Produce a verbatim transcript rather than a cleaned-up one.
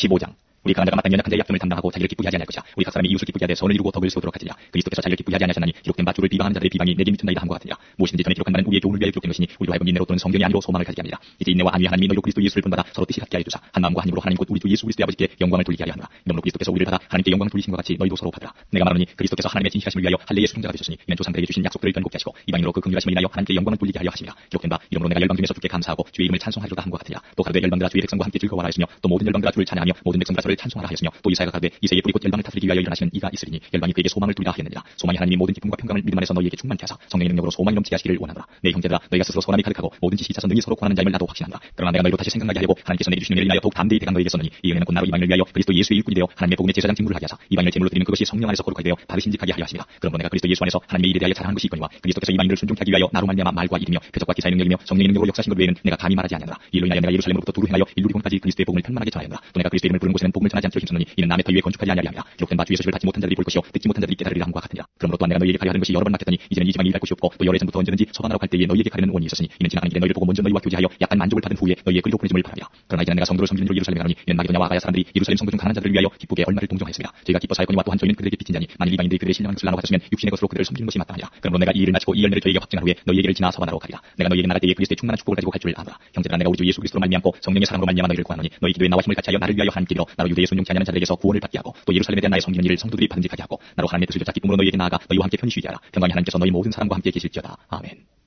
십오 장. 우리 강한 자가 마땅히 연약한 자의 약점을 담당하고 자기를 기쁘게 하지 아니할 것이야. 우리 각 사람이 이웃을 기쁘게 하되 선을 이루고 덕을 세우도록 하시니라. 그리스도께서 자기를 기쁘게 하지 아니하셨나니 기록된 바 주를 비방하는 자들의 비방이 내게 미친다이다 함과 같으니라. 무엇이든지 전에 기록한 바는 우리의 교훈을 위하여 기록된 것이니 우리도 하여금 인내로 또는 성경이 아니로 소망을 가지게 합니다. 이제 인내와 안위와 하나님이 너희로 그리스도 예수를 본받아 서로 뜻이 같게 하여 주사 한 마음과 한 힘으로 하나님 곧 우리 주 예수 그리스도의 아버지께 영광을 돌리게 하려 하노라. 이러므로 그리스도께서 우리를 받아 하나님께 영광을 돌리신 것 같이 너희도 서로 받으라. 내가 말하노니 그리스도께서 하나님의 진실하심을 위하여 할례의 수종자가 되셨으니 이는 조상들에게 주신 약속들을 견고케 하시고 이방인으로 그 긍휼하심을 인하여 하나님께 영광을 돌리게 하려 하심이라. 기록된 바 이러므로 내가 열방 중에서 주께 감사하고 주의 이름을 찬송하리로다 함과 같으니라. 또 가로되 열방들아 주의 백성과 함께 즐거워하라 하시며 또 모든 열방들아 주를 찬양하며 모든 백성들아 저를 찬송하라 하였으며 또 이사야가 가로되 이새의 뿌리 곧 열방을 다스리기 위하여 일어나시는 이가 있으리니 열방이 그에게 소망을 두리라 하였느니라. 소망이 하나님이 모든 기쁨과 평강을 믿음 안에서 너희에게 충만케 하사 성령의 능력으로 소망이 넘치게 하시기를 원하노라. 내 형제들아 너희가 스스로 소원함이 가득하고 뭐든지 시차서 능히 서로 고하는 자임을 나도 확신한다. 그러나 내가 너희로 다시 생각나게 하려고 하나님께서 내게 주시는 은혜를 인하여 더욱 담대히 대강 너희에게 썼느니 이 은혜는 곧 나로 이방인을 위하여 그리스도 예수의 일꾼이 되어 하나님의 복음의 제사장 직무를 하게 하사 이방인을 제물로 드리는 그것이 성령 안에서 거룩하게 되어 바르 신직하게 하려 하십니다. 그러므로 내가 그리스도 예수 안에서 하나님의 일에 대하여 자랑하는 것이 있거니와 그리스도께서 이방인을 순종케 하기 위하여 나로 말미암아 말과 일이며 표적과 기사의 능력이며 성령의 능력으로 역사하신 것 외에는 내가 감히 말하지 아니하노라. 이로 인하여 내가 예루살렘으로부터 두루 행하여 일루리온까지 그리스도의 복음을 편만하게 전하였노라. 또 내가 그리스도의 이름을 부르는 곳에는 복음을 전하지 않기로 힘썼느니 이는 남의 터 위에 건축하지 아니하리 함이라. 기록된 바 주의 소식을 받지 못한 자들이 볼 것이요 듣지 못한 자들이 깨달으리라 함과 같으니라. 그러므로 또한 내가 너희에게 가려 하는 것이 여러 번 맡겼더니 이제는 이 지방이 일할 곳이 없고 또 여러 해전부터 언제든지 서방하러 갈 때에 너희에게 가려는 원이 있었으니 이는 지나가는 길에 너희를 보고 먼저 너희와 교제하여 약간 만족을 받은 후에 너희의 그리로 보내짐을 바라리라. 그러나 이제는 내가 성도를 섬기는 줄 예루살렘에 가노니 이는 마게도냐와 아가야 사람들이 예루살렘 성도 중 가난한 자들을 위하여 기쁘게 얼마를 동정하였습니다. 저희가 기뻐 사였거니와 또한 저희는 그들에게 빚진 자니 만일 이방인들이 그들의 신령한 것을 나눠 가졌으면 육신의 것으로 그들을 섬기는 것이 마땅하니라. 그러므로 내가 이 일을 마치고 이 열매를 저희에게 확증한 후에 너희에게를 지나 서반하러 가리라. 내가 너희에게 나갈 때에 그리스도의 충만한 축복을 가지고 갈 줄 아노라. 형제들아 내가 우리 주 예수 그리스도로 말미암고 성령의 사랑으로 말미암아 너희를 구하노니 너희 기도에 나와 힘을 같이 하여 나를 위하여 하나님께 빌어 나로 유대에 순종치 아니하는 자들에게서 구원을 받게 하고 또 예루살렘에 대한 나의 섬기는 일을 성도들이 받음직하게 하고 나로 하나님의 뜻을 쫓아 기쁨으로 너희에게 나아가 너희와 함께 편히 쉬게 하라. 평강의 하나님께서 너희 모든 사람과 함께 계실지어다. 아멘.